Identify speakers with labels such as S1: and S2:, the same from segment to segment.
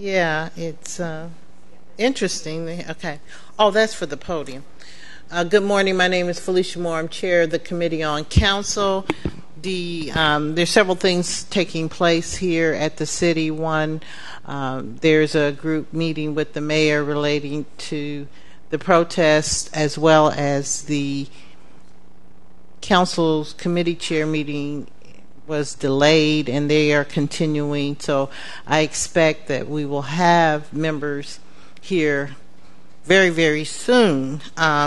S1: Yeah, it's interesting. Okay. Oh, that's for the podium. Good morning. My name is Felicia Moore. I'm chair of the Committee on Council. There's several things taking place here at the city. One, there's a group meeting with the mayor relating to the protests, as well as the council's committee chair meeting was delayed, and they are continuing. So I expect that we will have members here very, very soon.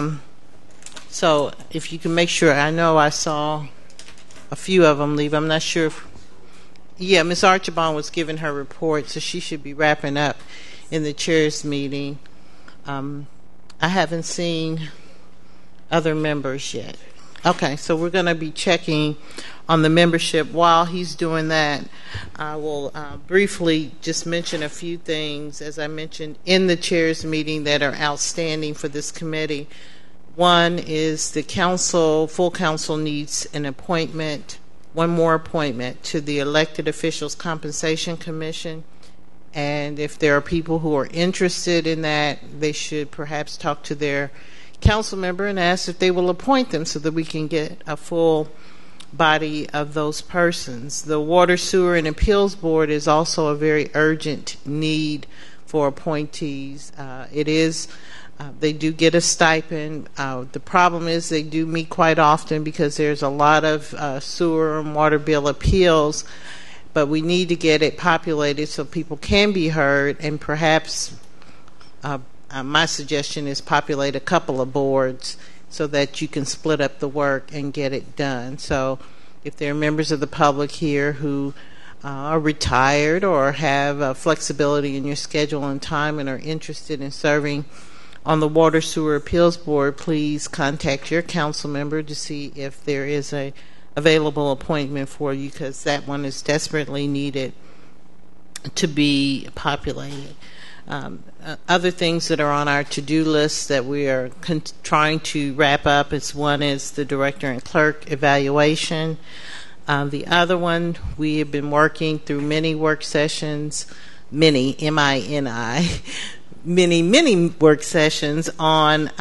S1: So if you can make sure, I know I saw a few of them leave. I'm not sure if, yeah, Ms. Archibald was giving her report, so she should be wrapping up in the chair's meeting. I haven't seen other members yet. Okay, so we're going to be checking on the membership. While he's doing that, I will briefly just mention a few things, as I mentioned in the chair's meeting, that are outstanding for this committee. One is the council, full council needs an appointment, one more appointment to the Elected Officials Compensation Commission. And if there are people who are interested in that, they should perhaps talk to their council member and ask if they will appoint them so that we can get a full body of those persons. The Water, Sewer, and Appeals Board is also a very urgent need for appointees. They do get a stipend. The problem is they do meet quite often because there's a lot of sewer and water bill appeals, but we need to get it populated so people can be heard, and perhaps my suggestion is populate a couple of boards so that you can split up the work and get it done. So if there are members of the public here who are retired or have flexibility in your schedule and time and are interested in serving on the Water Sewer Appeals Board, please contact your council member to see if there is a available appointment for you, because that one is desperately needed to be populated. Other things that are on our to-do list that we are trying to wrap up one is the director and clerk evaluation. The other one, we have been working through many work sessions, many, M-I-N-I, many work sessions on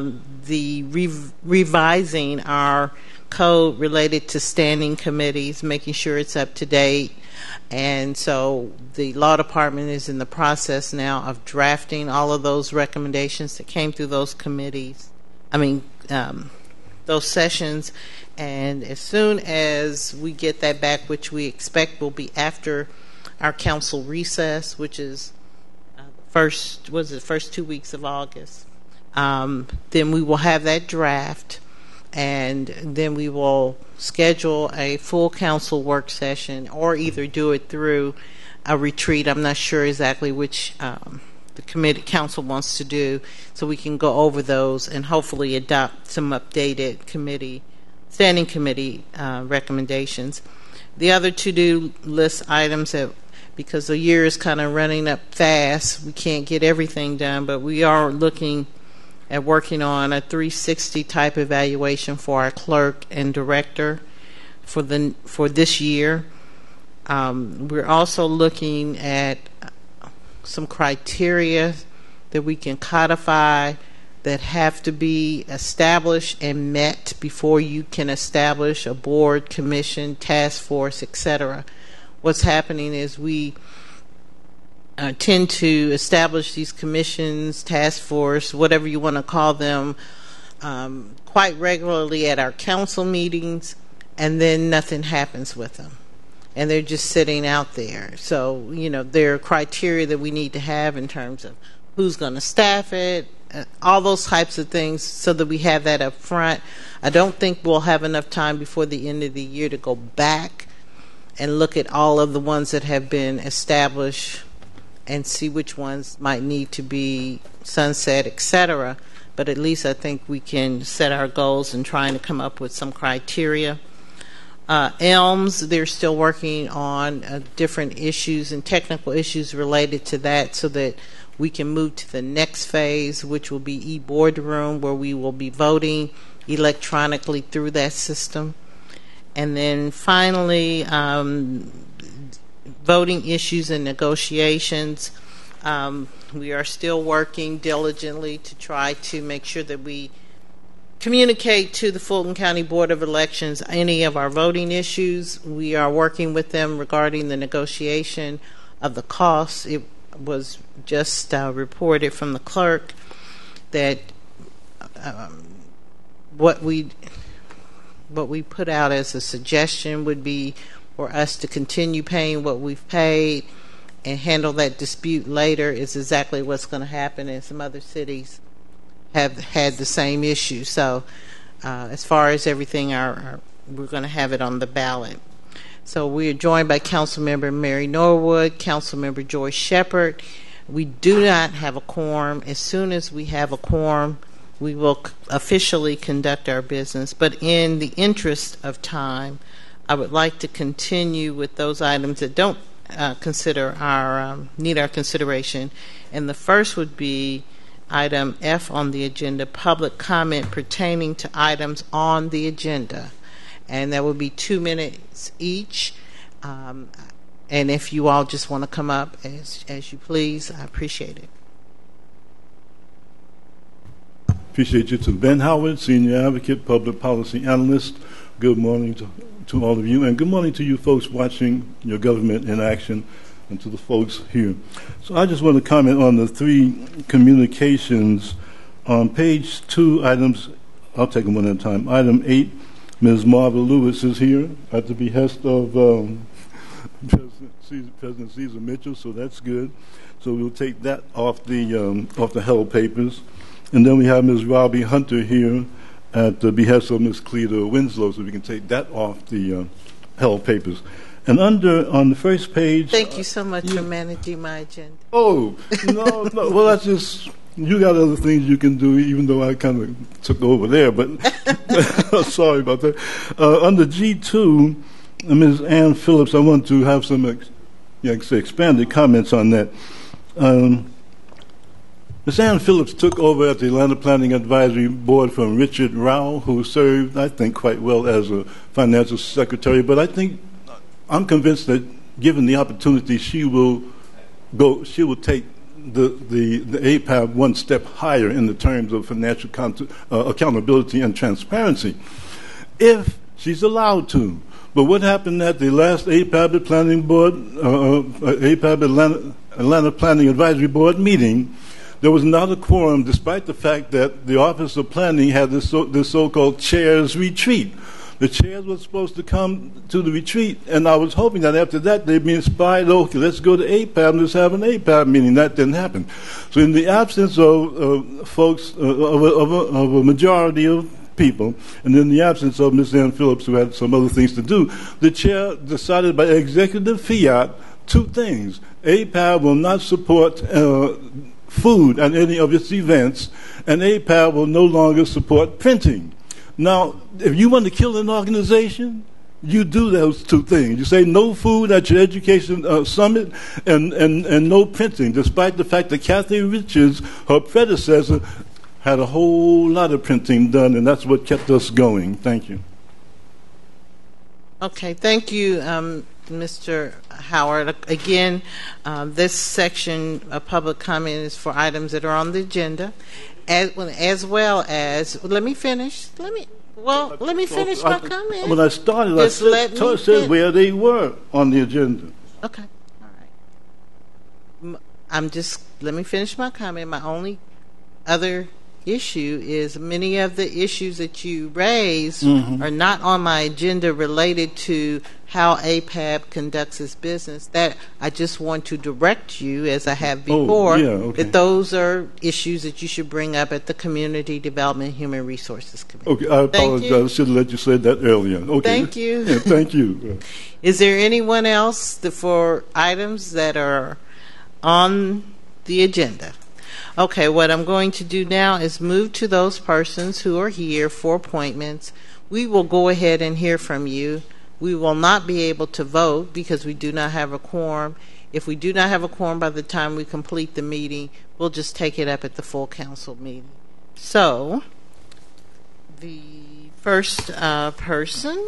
S1: revising our code related to standing committees, making sure it's up to date. And so the law department is in the process now of drafting all of those recommendations that came through those committees, those sessions. And as soon as we get that back, which we expect will be after our council recess, which is first 2 weeks of August, then we will have that draft, and then we will schedule a full council work session, or either do it through a retreat. I'm not sure exactly which the committee council wants to do, so we can go over those and hopefully adopt some updated standing committee recommendations. The other to-do list items that, because the year is kind of running up fast, we can't get everything done, but we are looking at working on a 360 type evaluation for our clerk and director for this year. We're also looking at some criteria that we can codify that have to be established and met before you can establish a board, commission, task force, etc. What's happening is we tend to establish these commissions, task force, whatever you want to call them, quite regularly at our council meetings, and then nothing happens with them. And they're just sitting out there. So, there are criteria that we need to have in terms of who's going to staff it, all those types of things, so that we have that up front. I don't think we'll have enough time before the end of the year to go back and look at all of the ones that have been established and see which ones might need to be sunset, etc. But at least I think we can set our goals and trying to come up with some criteria. ELMS, they're still working on different issues and technical issues related to that, so that we can move to the next phase, which will be e-boardroom, where we will be voting electronically through that system. And then finally, voting issues and negotiations. We are still working diligently to try to make sure that we communicate to the Fulton County Board of Elections any of our voting issues. We are working with them regarding the negotiation of the costs. It was just reported from the clerk that what we put out as a suggestion would be for us to continue paying what we've paid and handle that dispute later is exactly what's going to happen, and some other cities have had the same issue. So as far as everything, we're going to have it on the ballot. So we are joined by Councilmember Mary Norwood, Councilmember Joyce Shepard. We do not have a quorum. As soon as we have a quorum, we will officially conduct our business. But in the interest of time, I would like to continue with those items that don't need our consideration. And the first would be item F on the agenda, public comment pertaining to items on the agenda. And that would be 2 minutes each. And if you all just want to come up as you please, I appreciate it.
S2: Appreciate you too. Ben Howard, Senior Advocate, Public Policy Analyst. Good morning to all of you, and good morning to you folks watching Your Government in Action, and to the folks here. So I just want to comment on the 3 communications. On page 2, items, I'll take them one at a time. Item 8, Ms. Marva Lewis is here at the behest of President Caesar Mitchell, so that's good. So we'll take that off the held papers. And then we have Ms. Robbie Hunter here at the behest of Ms. Cleta Winslow, so we can take that off the held papers. And on the first page...
S1: Thank you so much for managing my agenda.
S2: Oh, no. Well, that's just... You got other things you can do, even though I kind of took over there, but sorry about that. Under G2, Ms. Ann Phillips, I want to have some expanded comments on that. Ms. Ann Phillips took over at the Atlanta Planning Advisory Board from Richard Rao, who served, I think, quite well as a financial secretary. But I'm convinced that given the opportunity, she will take the APAB one step higher in the terms of financial accountability and transparency, if she's allowed to. But what happened at the last APAB Planning Board, APAB Atlanta Planning Advisory Board meeting? There was not a quorum, despite the fact that the Office of Planning had this so-called chair's retreat. The chairs were supposed to come to the retreat, and I was hoping that after that they'd be inspired, okay, let's go to APAB and let's have an APAB meeting. That didn't happen. So in the absence of folks, of a majority of people, and in the absence of Ms. Ann Phillips, who had some other things to do, the chair decided by executive fiat 2 things. APAB will not support food at any of its events, and APAB will no longer support printing. Now, if you want to kill an organization, you do those 2 things. You say no food at your education summit and no printing, despite the fact that Kathy Richards, her predecessor, had a whole lot of printing done, and that's what kept us going. Thank you.
S1: Okay, thank you, Mr. Howard. Again, this section of public comment is for items that are on the agenda, as well as. Let me finish. Let me finish my comment.
S2: When I started, I said where they were on the agenda.
S1: Okay, all right. Let me finish my comment. My only other issue is many of the issues that you raised are not on my agenda related to how APAB conducts its business. That I just want to direct you, as I have before, that those are issues that you should bring up at the Community Development and Human Resources Committee. Okay,
S2: I apologize. I should have let you say that earlier. Okay.
S1: Thank you.
S2: Yeah, thank you.
S1: Is there anyone else for items that are on the agenda? Okay, what I'm going to do now is move to those persons who are here for appointments. We will go ahead and hear from you. We will not be able to vote because we do not have a quorum. If we do not have a quorum by the time we complete the meeting, we'll just take it up at the full council meeting. So, the first person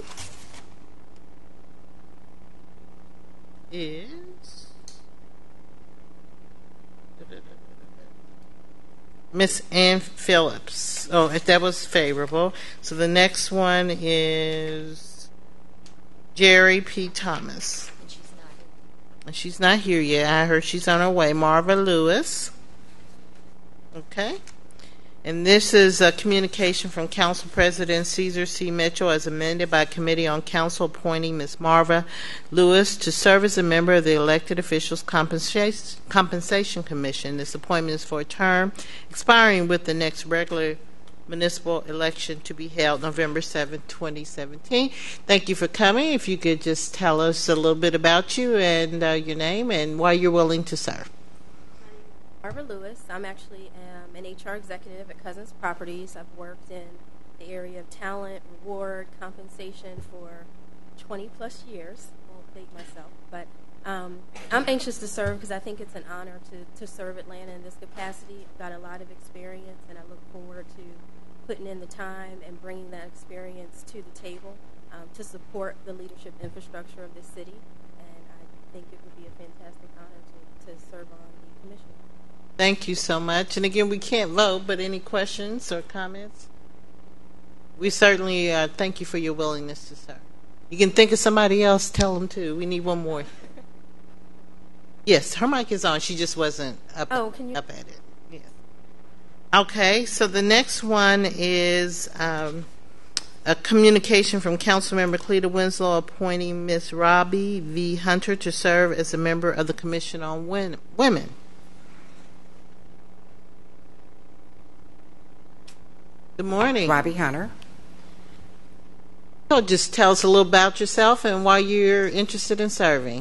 S1: is Miss Ann Phillips. Oh, if that was favorable. So the next one is Jerry P. Thomas. And she's not here yet. I heard she's on her way. Marva Lewis. Okay. And this is a communication from Council President Cesar C. Mitchell as amended by Committee on Council appointing Ms. Marva Lewis to serve as a member of the Elected Officials Compensation Commission. This appointment is for a term expiring with the next regular municipal election to be held November 7, 2017. Thank you for coming. If you could just tell us a little bit about you and your name and why you're willing to serve.
S3: Marva Lewis. I'm actually an HR executive at Cousins Properties. I've worked in the area of talent, reward, compensation for 20 plus years. I won't date myself, but I'm anxious to serve because I think it's an honor to serve Atlanta in this capacity. I've got a lot of experience, and I look forward to putting in the time and bringing that experience to the table to support the leadership infrastructure of this city. And I think it would be a fantastic honor to serve on the commission.
S1: Thank you so much. And again, we can't vote, but any questions or comments? We certainly thank you for your willingness to serve. You can think of somebody else, tell them too. We need one more. Yes, her mic is on. She just wasn't up at it. Yes. Okay, so the next one is a communication from Councilmember Cleta Winslow appointing Ms. Robbie V. Hunter to serve as a member of the Commission on Women. Good morning.
S4: Robbie Hunter.
S1: So just tell us a little about yourself and why you're interested in serving.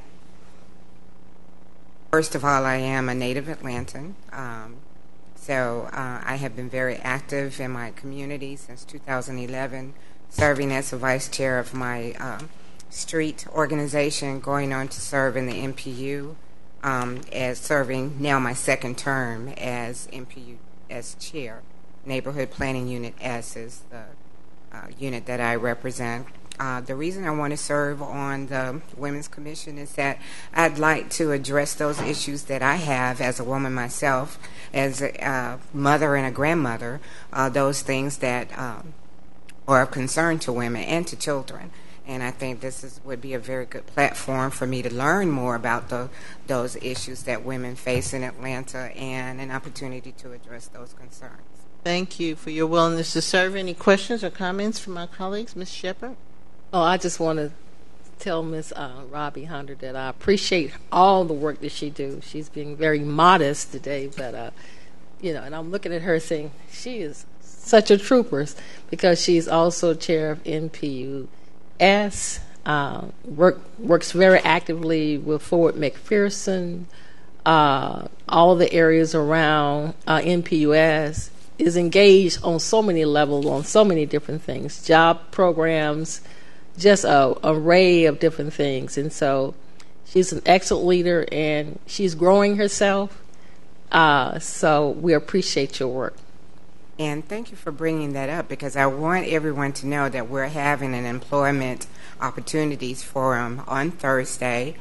S4: First of all, I am a native Atlantan. So I have been very active in my community since 2011, serving as the vice chair of my street organization, going on to serve in the MPU, as serving now my second term as MPU as chair. Neighborhood Planning Unit S is the unit that I represent. The reason I want to serve on the Women's Commission is that I'd like to address those issues that I have as a woman myself, as a mother and a grandmother, those things that are of concern to women and to children. And I think this would be a very good platform for me to learn more about those issues that women face in Atlanta and an opportunity to address those concerns.
S1: Thank you for your willingness to serve. Any questions or comments from my colleagues? Ms. Shepherd?
S5: Oh, I just want to tell Ms. Robbie Hunter that I appreciate all the work that she does. She's being very modest today, but, and I'm looking at her saying she is such a trooper because she's also chair of NPUS, works very actively with Fort McPherson, all the areas around NPUS, is engaged on so many levels, on so many different things, job programs, just an array of different things. And so she's an excellent leader, and she's growing herself. So we appreciate your work.
S4: And thank you for bringing that up, because I want everyone to know that we're having an employment opportunities forum on Thursday.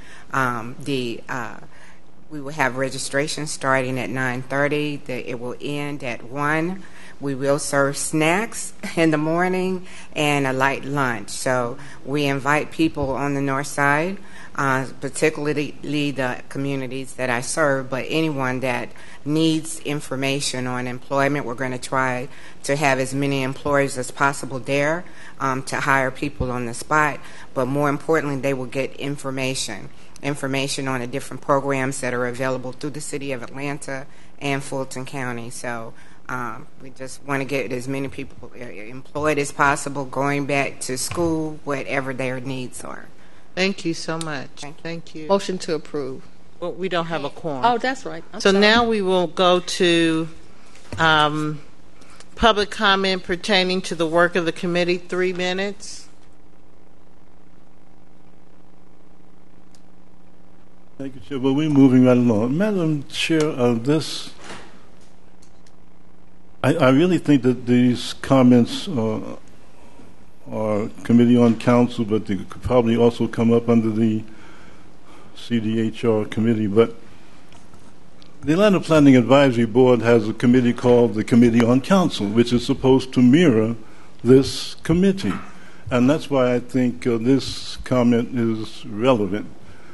S4: We will have registration starting at 9:30. It will end at 1. We will serve snacks in the morning and a light lunch. So we invite people on the north side, particularly the communities that I serve, but anyone that needs information on employment. We're going to try to have as many employers as possible there to hire people on the spot, but more importantly, they will get information on the different programs that are available through the city of Atlanta and Fulton County. So we just want to get as many people employed as possible, going back to school, whatever their needs are.
S1: Thank you so much. Thank you.
S5: Motion to approve.
S1: Well, we don't have a quorum.
S5: Oh, that's right. I'm
S1: so
S5: sorry.
S1: Now we will go to public comment pertaining to the work of the committee. 3 minutes.
S2: Thank you, Chair. Well, we're moving right along. Madam Chair, I really think that these comments are Committee on Council, but they could probably also come up under the CDHR committee. But The Atlanta Planning Advisory Board has a committee called the Committee on Council, which is supposed to mirror this committee. And that's why I think this comment is relevant.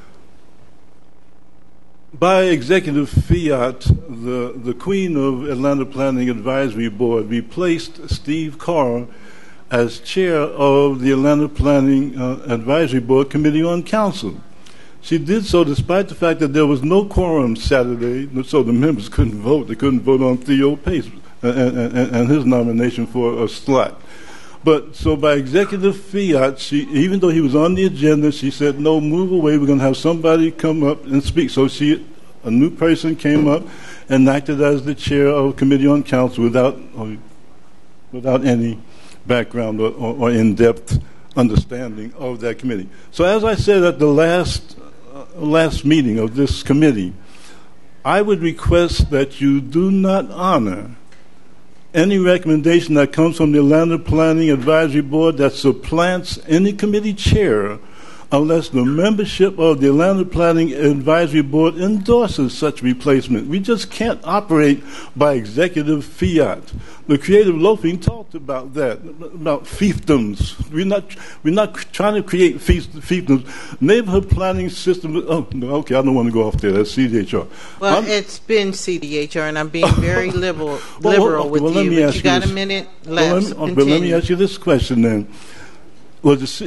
S2: By executive fiat, the Queen of Atlanta Planning Advisory Board replaced Steve Carr as chair of the Atlanta Planning Advisory Board Committee on Council. She did so despite the fact that there was no quorum Saturday, so the members couldn't vote. They couldn't vote on Theo Pace and his nomination for a slot. But so by executive fiat, even though he was on the agenda, she said, no, move away. We're going to have somebody come up and speak. So a new person came up and acted as the chair of Committee on Council without any background or in-depth understanding of that committee. So as I said at the last meeting of this committee, I would request that you do not honor any recommendation that comes from the Atlanta Planning Advisory Board that supplants any committee chair unless the membership of the Atlanta Planning Advisory Board endorses such replacement. We just can't operate by executive fiat. The Creative Loafing talked about that, about fiefdoms. We're not trying to create fiefdoms. Neighborhood planning system. Oh, no, okay, I don't want to go off there. That's CDHR.
S1: Well, it's been CDHR, and I'm being very liberal with you. But you got a minute left.
S2: But let me ask you this question then. Well, if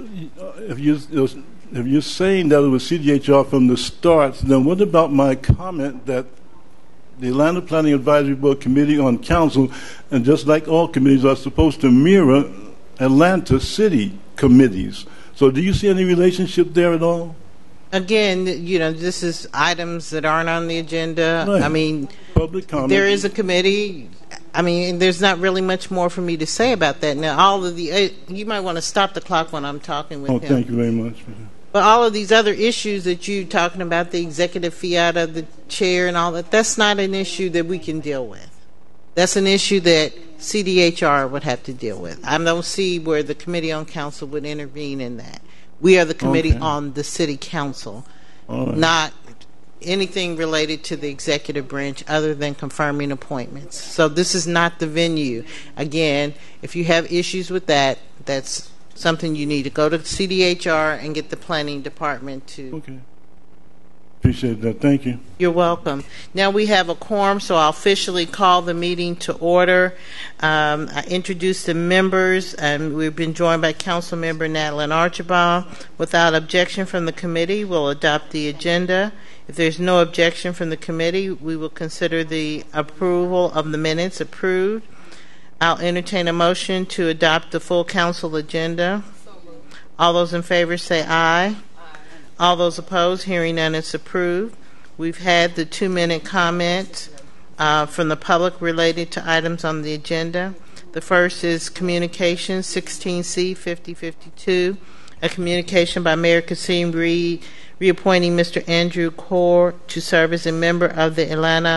S2: you're saying that it was CDHR from the start, then what about my comment that the Atlanta Planning Advisory Board Committee on Council, and just like all committees, are supposed to mirror Atlanta city committees? So do you see any relationship there at all?
S1: Again, this is items that aren't on the agenda.
S2: Right.
S1: I mean,
S2: public comment.
S1: There is a committee. I mean, there's not really much more for me to say about that. Now, all of you might want to stop the clock when I'm talking with him.
S2: Thank you very much.
S1: But all of these other issues that you're talking about, the executive fiat of the chair and all that, that's not an issue that we can deal with. That's an issue that CDHR would have to deal with. I don't see where the Committee on Council would intervene in that. We are the committee on the city council, not anything related to the executive branch other than confirming appointments. So this is not the venue. Again, if you have issues with that, that's something you need to go to CDHR and get the planning department to.
S2: Okay. Appreciate that. Thank you.
S1: You're welcome. Now we have a quorum, so I'll officially call the meeting to order. I introduced the members, and we've been joined by Council Member Natalie Archibald. Without objection from the committee, we'll adopt the agenda. If there's no objection from the committee, we will consider the approval of the minutes approved. I'll entertain a motion to adopt the full council agenda. All those in favor say aye. All those opposed, hearing none, it's approved. We've had the 2-minute comment from the public related to items on the agenda. The first is Communications 16C 5052, a communication by Mayor Kasim Reed reappointing Mr. Andrew Kaur to serve as a member of the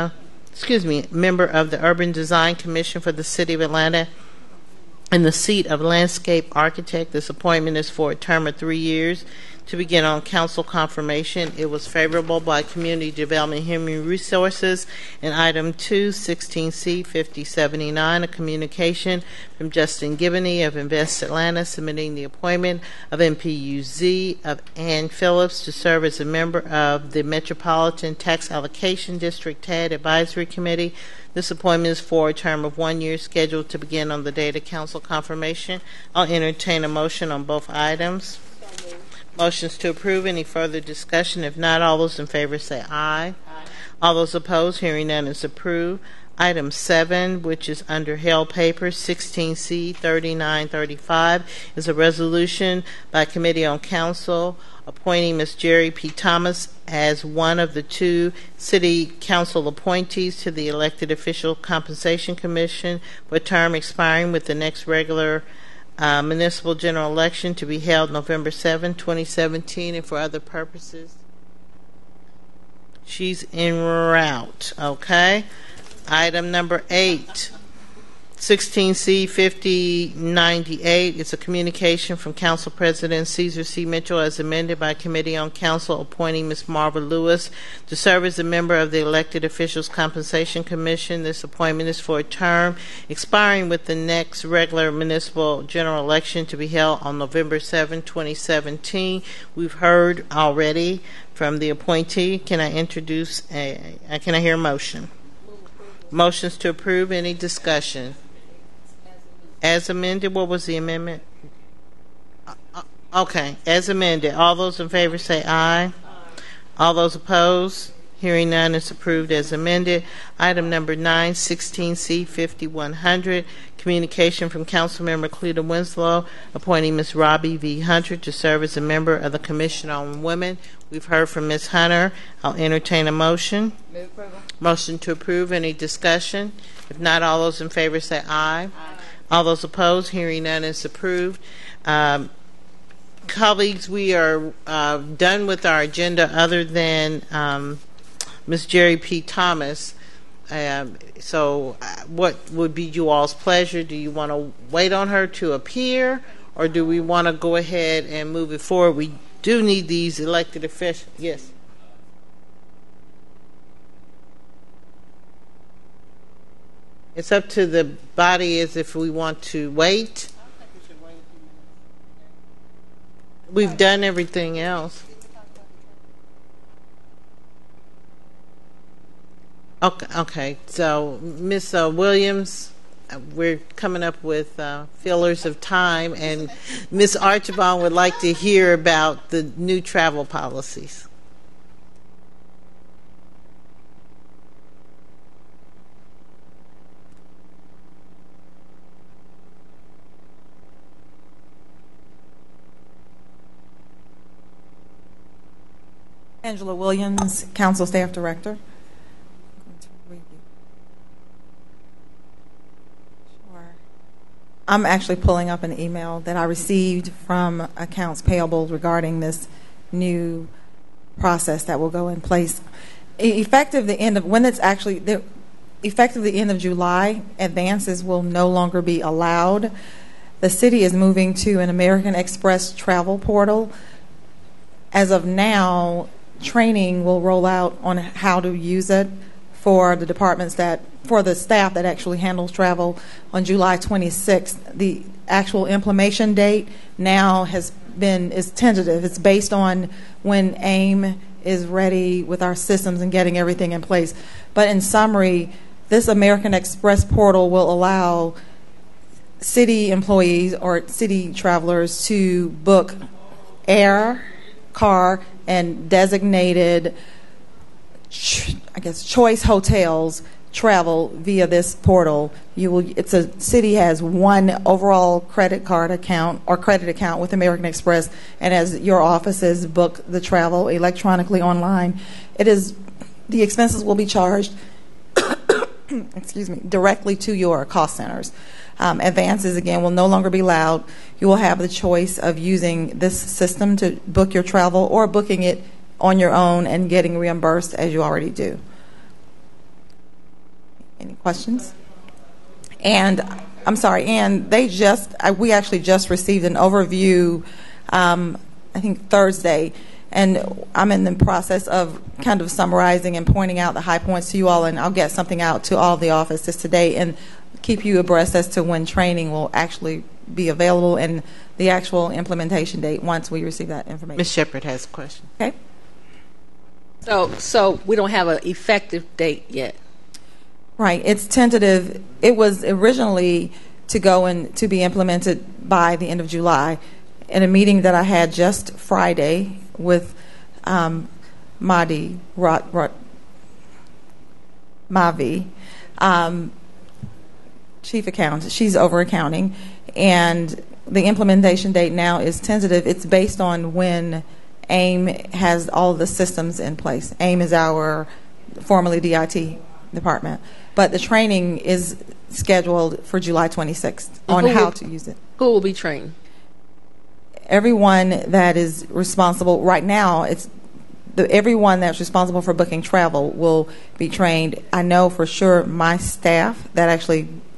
S1: member of the Urban Design Commission for the City of Atlanta in the seat of Landscape Architect. This appointment is for a term of 3 years. To begin on council confirmation, it was favorable by Community Development and Human Resources. And item 2, 16C 5079, a communication from Justin Gibney of Invest Atlanta submitting the appointment of MPUZ of Ann Phillips to serve as a member of the Metropolitan Tax Allocation District TAD Advisory Committee. This appointment is for a term of 1 year, scheduled to begin on the date of council confirmation. I'll entertain a motion on both items. Motions to approve. Any further discussion? If not, all those in favor say aye. All those opposed, hearing none, is approved. Item 7, which is under held papers, 16C 3935, is a resolution by Committee on Council appointing Ms. Jerry P. Thomas as one of the 2 City Council appointees to the Elected Official Compensation Commission for a term expiring with the next regular municipal general election to be held November 7, 2017, and for other purposes. She's en route. Okay. Item number 8, 16C 5098, it's a communication from Council President Cesar C. Mitchell as amended by Committee on Council appointing Ms. Marva Lewis to serve as a member of the Elected Officials Compensation Commission. This appointment is for a term expiring with the next regular municipal general election to be held on November 7, 2017. We've heard already from the appointee. Can I hear a motion? Motions to approve. Any discussion? As amended, what was the amendment? Okay, as amended. All those in favor say aye. All those opposed? Hearing none, is approved as amended. Item number 9, 16C 5100, communication from Councilmember Cleta Winslow appointing Ms. Robbie V. Hunter to serve as a member of the Commission on Women. We've heard from Ms. Hunter. I'll entertain a motion.
S6: Move approval.
S1: Motion to approve. Any discussion? If not, all those in favor say aye. All those opposed? Hearing none, is approved. Colleagues, we are done with our agenda other than Ms. Jerry P. Thomas. So what would be you all's pleasure? Do you want to wait on her to appear, or do we want to go ahead and move it forward? We do need these elected officials. Yes. It's up to the body as if we want to wait. We've done everything else. Okay. So, Ms. Williams, we're coming up with fillers of time, and Ms. Archibald would like to hear about the new travel policies.
S7: Angela Williams, Council Staff Director. I'm actually pulling up an email that I received from accounts payable regarding this new process that will go in place. Effective the end of July, advances will no longer be allowed. The city is moving to an American Express travel portal. As of now, training will roll out on how to use it for the for the staff that actually handles travel on July 26th. The actual implementation date now is tentative. It's based on when AIM is ready with our systems and getting everything in place. But in summary, this American Express portal will allow city employees or city travelers to book air, car, and designated, choice hotels travel via this portal. City has one overall credit card account or credit account with American Express, and as your offices book the travel electronically online, the expenses will be charged directly to your cost centers. Advances, again, will no longer be allowed. You will have the choice of using this system to book your travel or booking it on your own and getting reimbursed as you already do. Any questions? And I'm sorry, and we actually just received an overview, I think Thursday, and I'm in the process of kind of summarizing and pointing out the high points to you all, and I'll get something out to all of the offices today and keep you abreast as to when training will actually be available and the actual implementation date once we receive that information.
S1: Ms. Shepherd has a question.
S7: Okay.
S5: So we don't have an effective date yet.
S7: Right. It's tentative. It was originally to go and to be implemented by the end of July. In a meeting that I had just Friday with Mavi, chief accountant. She's over accounting, and the implementation date now is tentative. It's based on when AIM has all the systems in place. AIM is our formerly DIT department, but the training is scheduled for July 26th on how to use it.
S5: Who will be trained?
S7: Everyone that is responsible right now. Everyone that's responsible for booking travel will be trained. I know for sure my staff that actually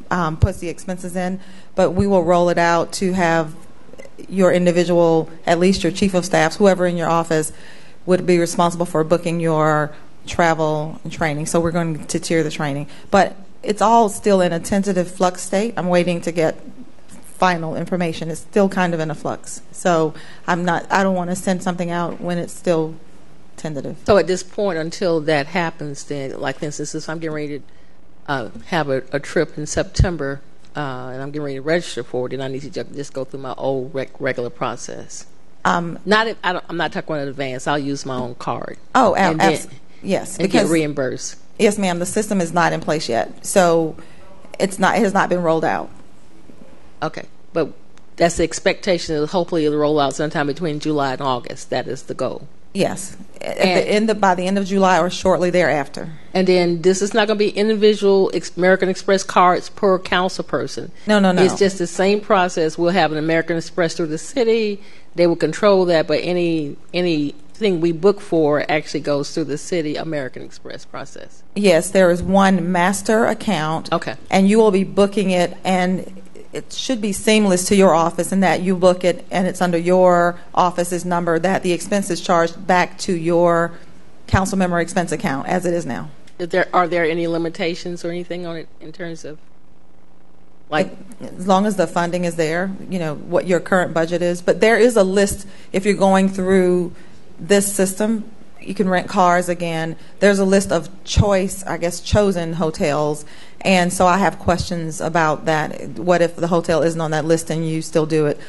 S7: puts the expenses in, but we will roll it out to have your individual, at least your chief of staff, whoever in your office, would be responsible for booking your travel and training. So we're going to tier the training. But it's all still in a tentative flux state. I'm waiting to get final information. It's still kind of in a flux. So I don't want to send something out when it's still tentative.
S5: So at this point, until that happens, then, like for instance, if I'm getting ready to have a trip in September, and I'm getting ready to register for it, then I need to just go through my old regular process. I'm not talking in advance. I'll use my own card.
S7: Oh,
S5: yes,
S7: and
S5: get reimbursed.
S7: Yes, ma'am. The system is not in place yet, so it has not been rolled out.
S5: Okay, but that's the expectation. That hopefully it'll roll out sometime between July and August. That is the goal.
S7: Yes, by the end of July or shortly thereafter.
S5: And then this is not going to be individual American Express cards per council person.
S7: No.
S5: It's just the same process. We'll have an American Express through the city. They will control that, but anything we book for actually goes through the city American Express process.
S7: Yes, there is one master account.
S5: Okay.
S7: And you will be booking it, and it should be seamless to your office in that you book it and it's under your office's number, that the expense is charged back to your council member expense account as it is now.
S5: Are there any limitations or anything on it in terms of, like,
S7: as long as the funding is there, what your current budget is. But there is a list. If you're going through this system, you can rent cars again. There's a list of chosen hotels. And so I have questions about that. What if the hotel isn't on that list and you still do it?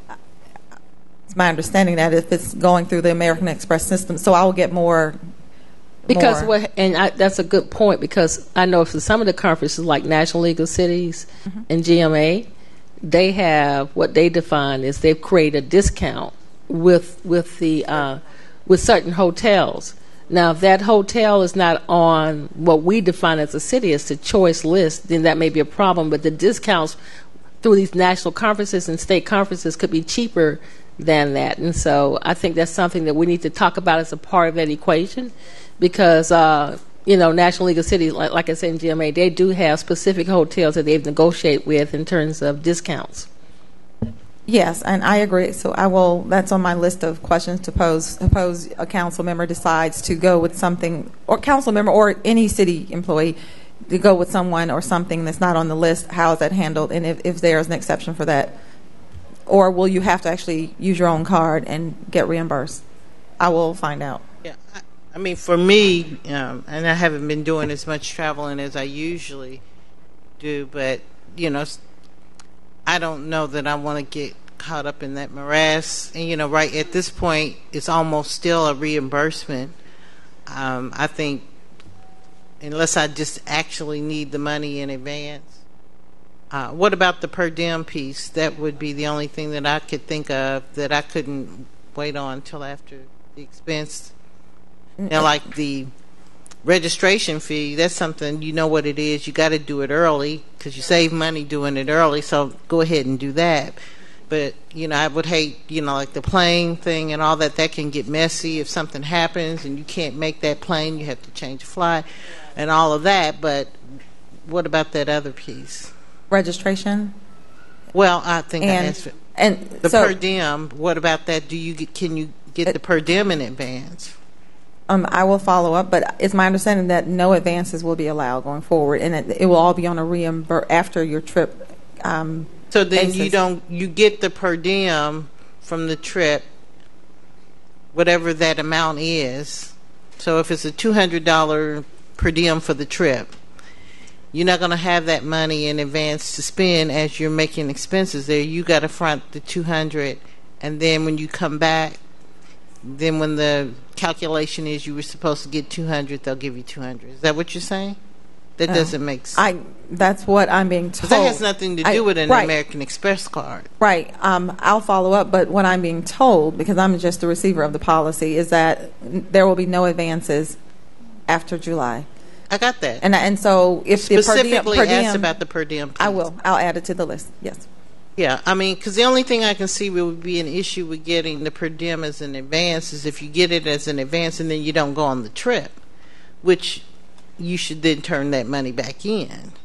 S7: It's my understanding that if it's going through the American Express system, so I will get more.
S5: That's a good point, because I know for some of the conferences like National League of Cities and GMA, they have what they define as they've created a discount with certain hotels. Now, if that hotel is not on what we define as a city, as the choice list, then that may be a problem. But the discounts through these national conferences and state conferences could be cheaper than that. And so I think that's something that we need to talk about as a part of that equation, because, National League of Cities, like I said in GMA, they do have specific hotels that they've negotiated with in terms of discounts.
S7: Yes, and I agree. So that's on my list of questions to pose. Suppose a council member decides to go with something, or council member or any city employee to go with someone or something that's not on the list. How is that handled? And if there is an exception for that, or will you have to actually use your own card and get reimbursed? I will find out.
S1: Yeah, I mean, for me, and I haven't been doing as much traveling as I usually do, but I don't know that I want to get caught up in that morass. And, right at this point, it's almost still a reimbursement. I think unless I just actually need the money in advance. What about the per diem piece? That would be the only thing that I could think of that I couldn't wait on until after the expense. Like the registration fee, that's something, what it is. You got to do it early because you save money doing it early, so go ahead and do that. But, I would hate, like the plane thing and all that can get messy if something happens and you can't make that plane, you have to change a flight and all of that. But what about that other piece?
S7: Registration?
S1: Well, I think I answered. And the per diem, what about that? Can you get the per diem in advance?
S7: I will follow up, but it's my understanding that no advances will be allowed going forward, and it will all be on a after your trip.
S1: So then basis. You get the per diem from the trip, whatever that amount is. So if it's a $200 per diem for the trip, you're not going to have that money in advance to spend as you're making expenses there. You got to front the $200, and then when you come back, then when the calculation is you were supposed to get $200, they'll give you $200. Is that what you're saying? That doesn't make sense.
S7: That's what I'm being told.
S1: That has nothing to do with an American Express card.
S7: Right. I'll follow up, but what I'm being told, because I'm just the receiver of the policy, is that there will be no advances after July.
S1: I got that.
S7: And so if
S1: specifically asked about the per diem piece.
S7: I will. I'll add it to the list. Yes.
S1: Yeah, I mean, because the only thing I can see would be an issue with getting the per diem as an advance is if you get it as an advance and then you don't go on the trip, which you should then turn that money back in.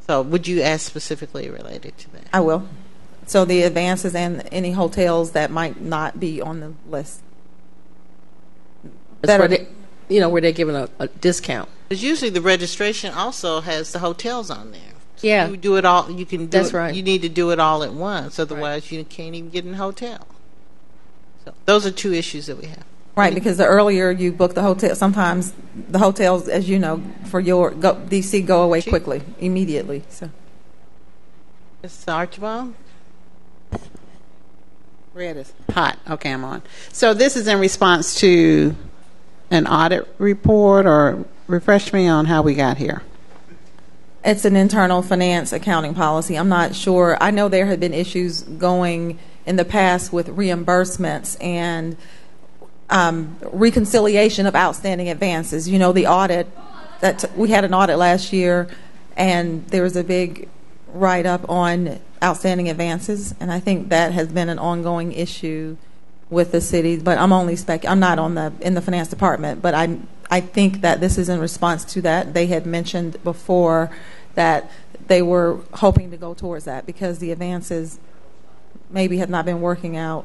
S1: So would you ask specifically related to that?
S7: I will. So the advances and any hotels that might not be on the list.
S5: That's where they, where they're giving a discount.
S1: Because usually the registration also has the hotels on there. So
S5: Yeah.
S1: you do it all. You can do
S5: That's
S1: it,
S5: right.
S1: You need to do it all at once. Otherwise, you can't even get in a hotel. So those are two issues that we have.
S7: Right, because the earlier you book the hotel, sometimes the hotels, as you know, for your DC go away quickly, immediately. So,
S1: Mr. Archibald?
S6: Red is hot. Okay, I'm on. So this is in response to an audit report, or refresh me on how we got here.
S7: it's an internal finance accounting policy. I'm not sure. I know there have been issues going in the past with reimbursements and reconciliation of outstanding advances. You know, the audit, we had an audit last year, and there was a big write-up on outstanding advances, and I think that has been an ongoing issue with the city. But I'm only I'm not in the finance department, but I think that this is in response to that. They had mentioned before that they were hoping to go towards that because the advances maybe have not been working out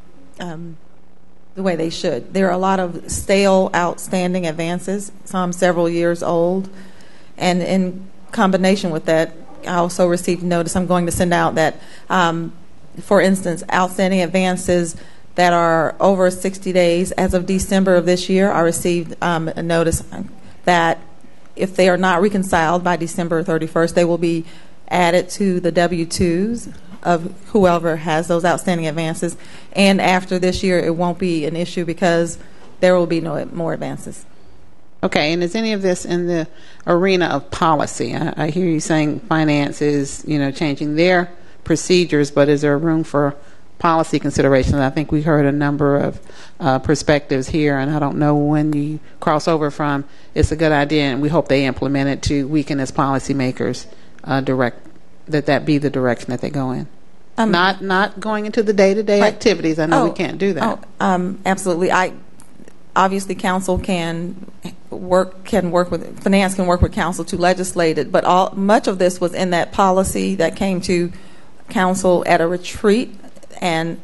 S7: the way they should. There are a lot of stale, outstanding advances, some several years old, and in combination with that, I also received notice I'm going to send out that, for instance, outstanding advances that are over 60 days as of December of this year, I received a notice that if they are not reconciled by December 31st, they will be added to the W-2s of whoever has those outstanding advances. And after this year, it won't be an issue because there will be no more advances.
S6: Okay, and is any of this in the arena of policy? I hear you saying finance is, changing their procedures, but is there room for policy considerations? I think we heard a number of perspectives here, and I don't know when you cross over from it's a good idea and we hope they implement it to we can as policymakers direct that be the direction that they go in. Not going into the day-to-day activities. I know we can't do that.
S7: Absolutely. Obviously, council can work with finance, can work with council to legislate it, but much of this was in that policy that came to council at a retreat, and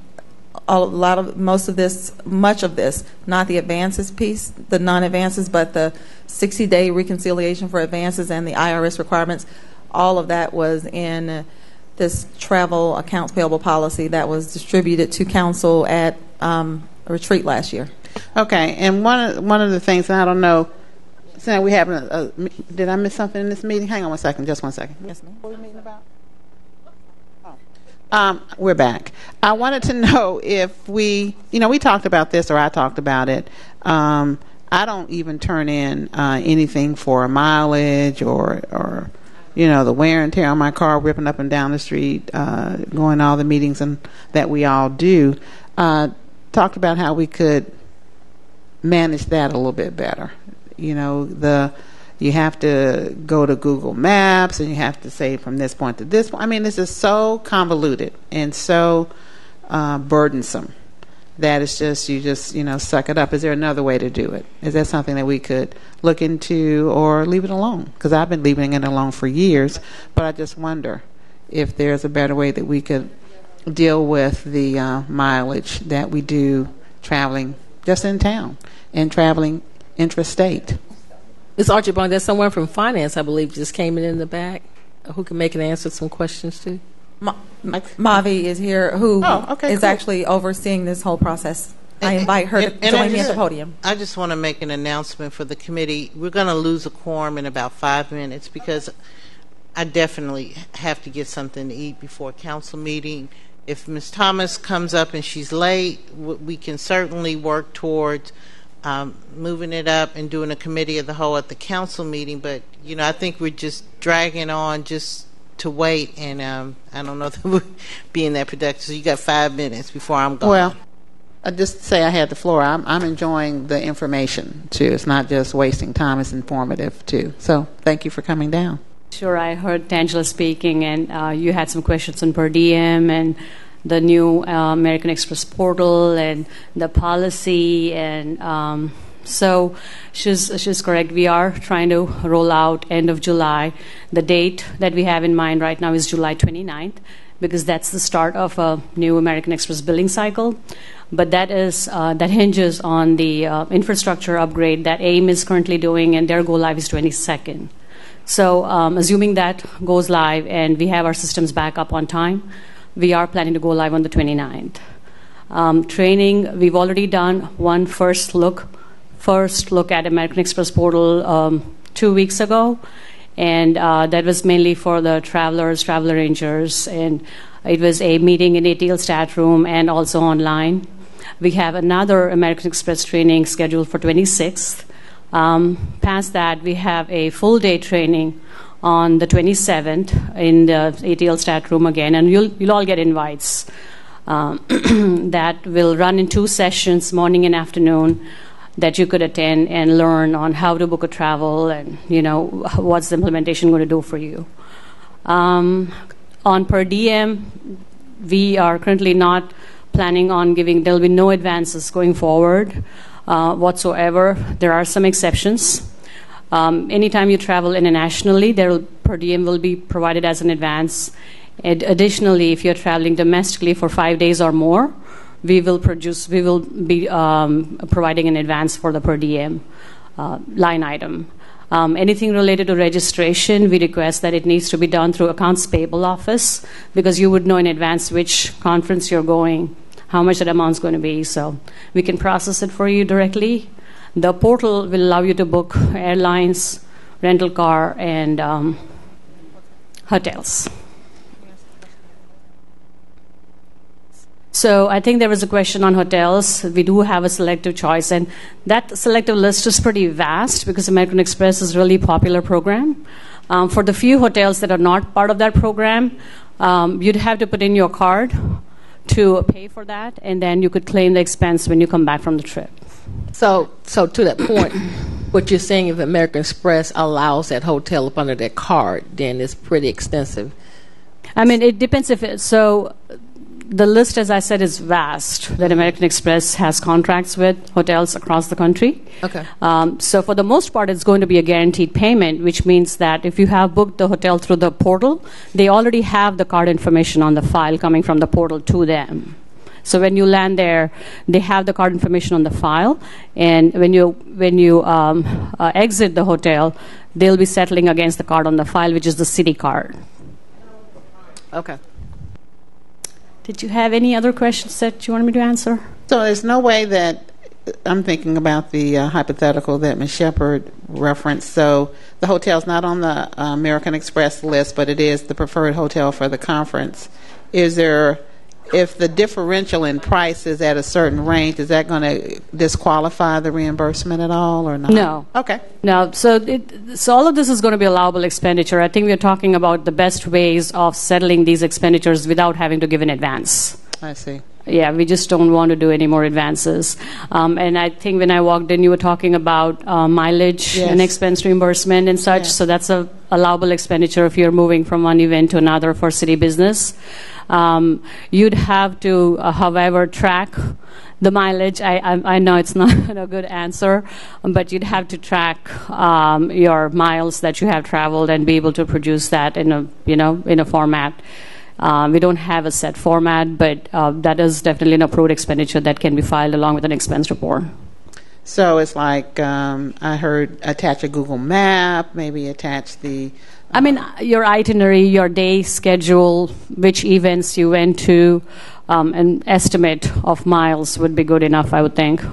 S7: much of this, not the advances piece, the non-advances, but the 60-day reconciliation for advances and the IRS requirements. All of that was in this travel accounts payable policy that was distributed to council at a retreat last year.
S6: Okay, and one of the things, and I don't know, saying we have did I miss something in this meeting? Hang on just one second.
S7: Yes, ma'am.
S6: What were we meeting about? We're back. I wanted to know if we talked about this, or I talked about it. I don't even turn in anything for mileage or the wear and tear on my car, ripping up and down the street, going to all the meetings and that we all do. Talked about how we could manage that a little bit better. You have to go to Google Maps and you have to say from this point to this point. I mean, this is so convoluted and so burdensome that it's just you suck it up. Is there another way to do it? Is that something that we could look into or leave it alone? Because I've been leaving it alone for years, but I just wonder if there's a better way that we could deal with the mileage that we do traveling just in town and traveling intrastate.
S5: Ms. Archibald, there's someone from finance, I believe, just came in the back who can make an answer to some questions too.
S7: Mavi is here, who is
S1: cool.
S7: Actually overseeing this whole process. I invite her to join me at the podium.
S1: I just want to make an announcement for the committee. We're going to lose a quorum in about 5 minutes because I definitely have to get something to eat before council meeting. If Ms. Thomas comes up and she's late, we can certainly work towards moving it up and doing a committee of the whole at the council meeting. But, I think we're just dragging on just to wait, and I don't know that we're being that productive. So you got 5 minutes before I'm gone.
S6: Well, I just say I had the floor. I'm enjoying the information, too. It's not just wasting time. It's informative, too. So thank you for coming down.
S8: Sure, I heard Tangela speaking, and you had some questions on per diem and the new American Express portal and the policy and So she's correct. We are trying to roll out end of July. The date that we have in mind right now is July 29th, because that's the start of a new American Express billing cycle. But that hinges on the infrastructure upgrade that AIM is currently doing, and their go live is 22nd. So assuming that goes live and we have our systems back up on time, we are planning to go live on the 29th. Training, we've already done one first look at American Express portal 2 weeks ago, and that was mainly for the travelers, travel arrangers, and it was a meeting in ATL stat room and also online. We have another American Express training scheduled for 26th. Past that, we have a full day training on the 27th in the ATL stat room again, and you'll all get invites. That will run in 2 sessions, morning and afternoon, that you could attend and learn on how to book a travel and, what's the implementation going to do for you. On per diem, we are currently not planning on there'll be no advances going forward whatsoever. There are some exceptions. Anytime you travel internationally, per diem will be provided as an advance. And additionally, if you're traveling domestically for 5 days or more, we will be providing an advance for the per diem line item. Anything related to registration, we request that it needs to be done through accounts payable office, because you would know in advance which conference you're going, how much that amount's going to be. So we can process it for you directly. The portal will allow you to book airlines, rental car, and hotels. So I think there was a question on hotels. We do have a selective choice, and that selective list is pretty vast because American Express is a really popular program. For the few hotels that are not part of that program, you'd have to put in your card to pay for that, and then you could claim the expense when you come back from the trip.
S5: So to that point, what you're saying, if American Express allows that hotel up under their card, then it's pretty extensive.
S8: I mean, it depends so the list, as I said, is vast that American Express has contracts with hotels across the country.
S5: Okay.
S8: So for the most part, it's going to be a guaranteed payment, which means that if you have booked the hotel through the portal, they already have the card information on the file coming from the portal to them. So when you land there, they have the card information on the file, and when you exit the hotel, they'll be settling against the card on the file, which is the city card.
S5: Okay.
S8: Did you have any other questions that you wanted me to answer?
S6: So there's no way that I'm thinking about the hypothetical that Ms. Shepard referenced. So the hotel's not on the American Express list, but it is the preferred hotel for the conference. If the differential in price is at a certain range, is that going to disqualify the reimbursement at all or not?
S8: No.
S6: Okay.
S8: No. So all of this is going to be allowable expenditure. I think we're talking about the best ways of settling these expenditures without having to give an advance.
S6: I see.
S8: Yeah, we just don't want to do any more advances. And I think when I walked in, you were talking about mileage and expense reimbursement and such. Yes. So that's a allowable expenditure if you're moving from one event to another for city business. You'd have to, however, track the mileage. I know it's not a good answer, but you'd have to track your miles that you have traveled and be able to produce that in a format. We don't have a set format, but that is definitely an approved expenditure that can be filed along with an expense report.
S6: So it's like I heard attach a Google map, maybe attach the...
S8: your itinerary, your day schedule, which events you went to, an estimate of miles would be good enough, I would think.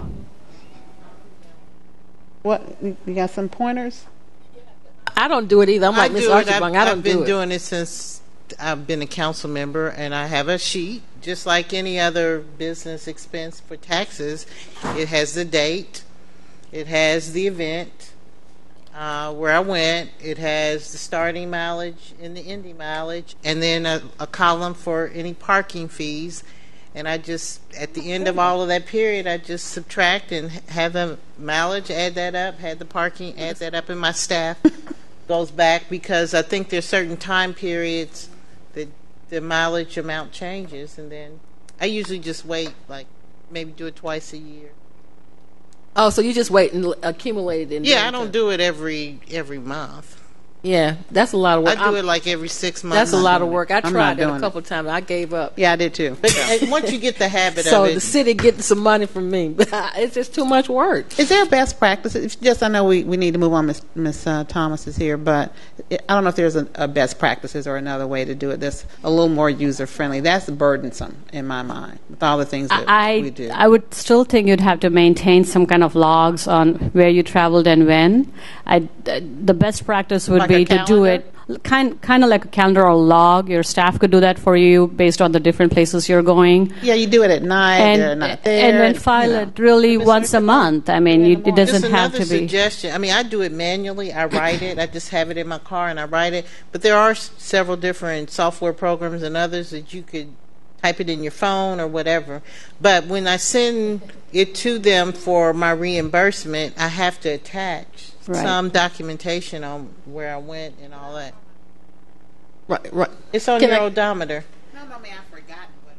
S6: What? You got some pointers?
S5: I don't do it either. I'm like Ms. Archibong. I don't do it.
S1: I've been doing it since I've been a council member, and I have a sheet, just like any other business expense for taxes. It has the date. It has the event. Where I went, it has the starting mileage and the ending mileage, and then a column for any parking fees. And I just, at the end of all of that period, I just subtract and have the mileage, add that up, had the parking, add that up, and my staff goes back, because I think there's certain time periods that the mileage amount changes, and then I usually just wait, like maybe do it twice a year.
S5: Oh, so you just wait and accumulate it. And
S1: Yeah, I don't do it every month.
S5: Yeah, that's a lot of work.
S1: I do it like every 6 months.
S5: That's a lot of work. I
S6: I'm
S5: tried
S6: not
S5: it a
S6: doing
S5: couple of times. I gave up.
S6: Yeah, I did too.
S1: But once you get the habit
S5: So
S1: of it,
S5: the city getting some money from me, but it's just too much work.
S6: Is there a best practice? It's just, I know we need to move on. Miss Thomas is here, but I don't know if there's a best practices or another way to do it that's a little more user friendly. That's burdensome in my mind with all the things that we do.
S8: I would still think you'd have to maintain some kind of logs on where you traveled and when. The best practice would
S6: Like
S8: be
S6: a
S8: to do
S6: calendar?
S8: it kind of like a calendar or log. Your staff could do that for you based on the different places you're going.
S6: Yeah, you do it at night. They're not there.
S8: And then file it really once a month. I mean, it doesn't
S1: just
S8: have
S1: another
S8: to be.
S1: suggestion. I mean, I do it manually. I write it. I just have it in my car and I write it. But there are several different software programs and others that you could type it in your phone or whatever. But when I send it to them for my reimbursement, I have to attach some documentation on where I went and all that.
S5: Right.
S1: It's on your odometer.
S6: No, man, I forgot.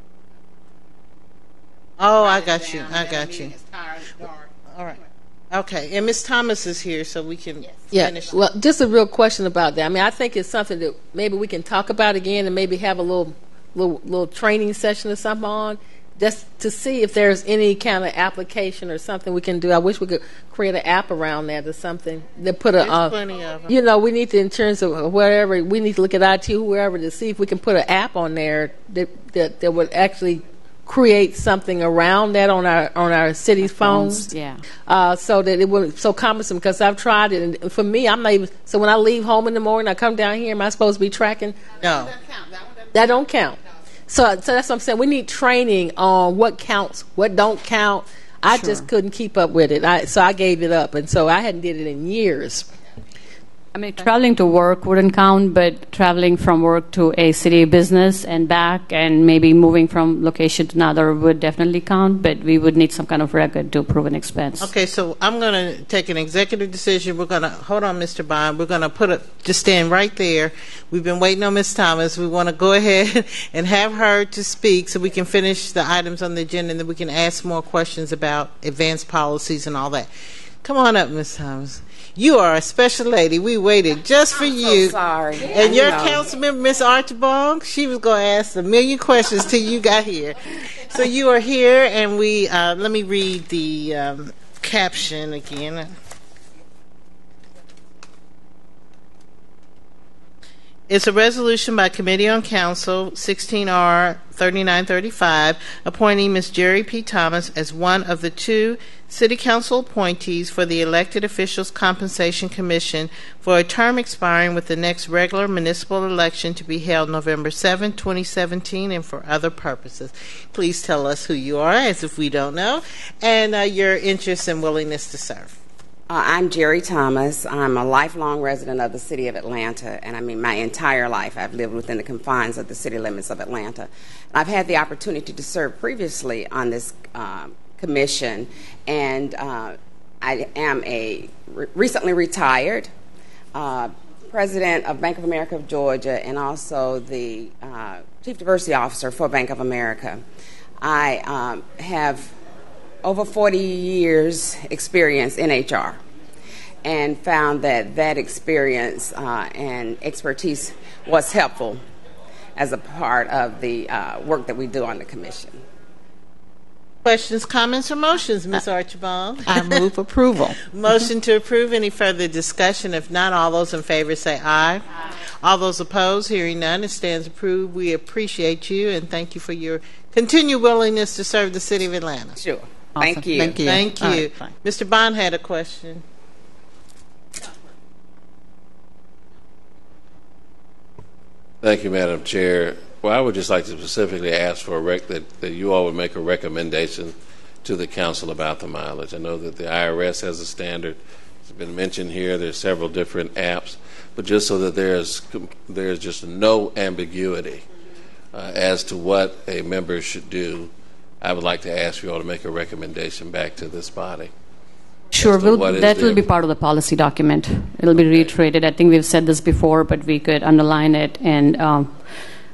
S1: Oh, I got you. All right. Okay. And Ms. Thomas is here, so we can finish.
S5: Well, just a real question about that. I mean, I think it's something that maybe we can talk about again and maybe have a little training session or something on, just to see if there's any kind of application or something we can do. I wish we could create an app around that or something. They put
S1: There's plenty of them.
S5: You know, we need to, in terms of whatever, we need to look at IT, whoever, to see if we can put an app on there that would actually create something around that on our city's phones.
S8: Yeah.
S5: So that it wouldn't so cumbersome, because I've tried it, and for me, I'm not even. So when I leave home in the morning, I come down here. Am I supposed to be tracking?
S1: No.
S5: That don't count. So that's what I'm saying. We need training on what counts, what don't count. I just couldn't keep up with it. So I gave it up, and so I hadn't did it in years.
S8: I mean, traveling to work wouldn't count, but traveling from work to a city business and back, and maybe moving from location to another would definitely count, but we would need some kind of record to prove an expense.
S1: Okay, so I'm going to take an executive decision. We're going to, hold on, Mr. Bond. We're going to just stand right there. We've been waiting on Ms. Thomas. We want to go ahead and have her to speak so we can finish the items on the agenda, and then we can ask more questions about advanced policies and all that. Come on up, Ms. Thomas. You are a special lady. We waited just for you.
S9: So sorry.
S1: And your council member, Miss Archibald, she was going to ask a million questions till you got here. So you are here, and we let me read the caption again. It's a resolution by Committee on Council 16R 3935 appointing Ms. Jerry P. Thomas as one of the two City Council appointees for the Elected Officials Compensation Commission for a term expiring with the next regular municipal election to be held November 7, 2017, and for other purposes. Please tell us who you are, as if we don't know, and your interest and willingness to serve.
S9: I'm Jerry Thomas. I'm a lifelong resident of the city of Atlanta, and I mean my entire life I've lived within the confines of the city limits of Atlanta. I've had the opportunity to serve previously on this commission, and I am a recently retired president of Bank of America of Georgia and also the Chief Diversity Officer for Bank of America. I have over 40 years experience in HR and found that experience and expertise was helpful as a part of the work that we do on the commission.
S1: Questions, comments, or motions, Ms. Archibald?
S6: I move approval.
S1: Motion to approve. Any further discussion? If not, all those in favor say aye. All those opposed, hearing none, it stands approved. We appreciate you and thank you for your continued willingness to serve the city of Atlanta.
S9: Sure.
S6: Awesome.
S9: Thank you.
S6: Thank you.
S1: Thank you.
S6: All right, fine.
S1: Mr. Bond had a question.
S10: Thank you, Madam Chair. Well, I would just like to specifically ask for that you all would make a recommendation to the council about the mileage. I know that the IRS has a standard. It's been mentioned here. There's several different apps, but just so that there's just no ambiguity as to what a member should do, I would like to ask you all to make a recommendation back to this body.
S8: Sure, that will be part of the policy document. It'll be reiterated. I think we've said this before, but we could underline it and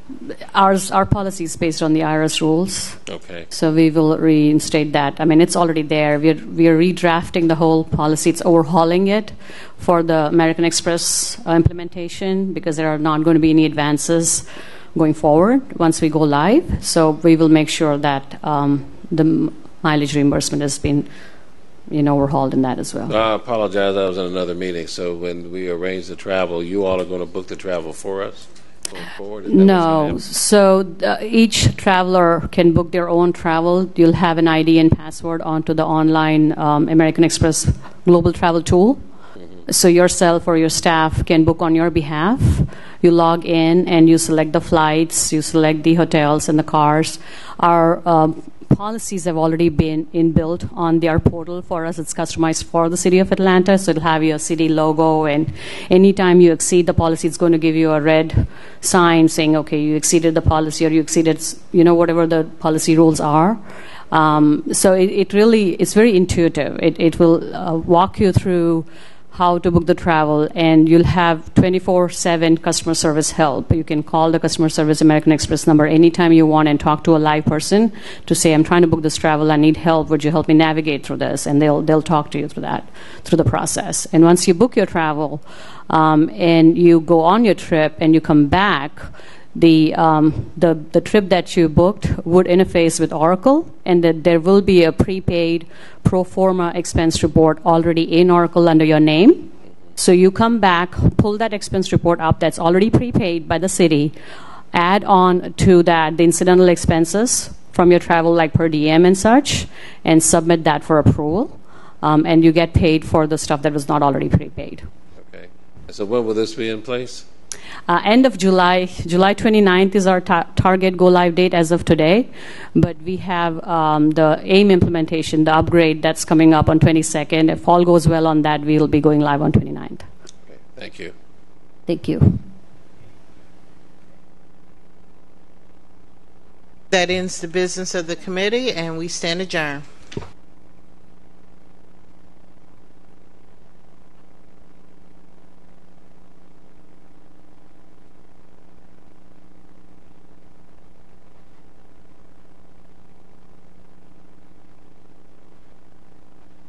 S8: Our policy is based on the IRS rules.
S10: Okay.
S8: So we will reinstate that. I mean, it's already there. We are redrafting the whole policy. It's overhauling it for the American Express implementation because there are not going to be any advances going forward once we go live. So we will make sure that the mileage reimbursement has been overhauled in that as well.
S10: I apologize. I was in another meeting. So when we arrange the travel, you all are going to book the travel for us going forward?
S8: No. So each traveler can book their own travel. You'll have an ID and password onto the online American Express Global Travel tool. Mm-hmm. So yourself or your staff can book on your behalf. You log in and you select the flights, you select the hotels and the cars. Our policies have already been inbuilt on our portal for us. It's customized for the city of Atlanta, so it'll have your city logo, and anytime you exceed the policy, it's going to give you a red sign saying, okay, you exceeded the policy, or you exceeded, whatever the policy rules are. So it's very intuitive. It will walk you through how to book the travel, and you'll have 24/7 customer service help. You can call the customer service American Express number anytime you want and talk to a live person to say, I'm trying to book this travel, I need help, would you help me navigate through this? And they'll talk to you through the process. And once you book your travel and you go on your trip and you come back, the trip that you booked would interface with Oracle, and that there will be a prepaid pro forma expense report already in Oracle under your name. So you come back, pull that expense report up that's already prepaid by the city, add on to that the incidental expenses from your travel like per diem and such, and submit that for approval, and you get paid for the stuff that was not already prepaid.
S10: Okay. So when will this be in place?
S8: End of July 29th is our target go-live date as of today, but we have the AIM implementation, the upgrade that's coming up on 22nd. If all goes well on that, we'll be going live on 29th.
S10: Okay. Thank you.
S8: Thank you.
S1: That ends the business of the committee, and we stand adjourned.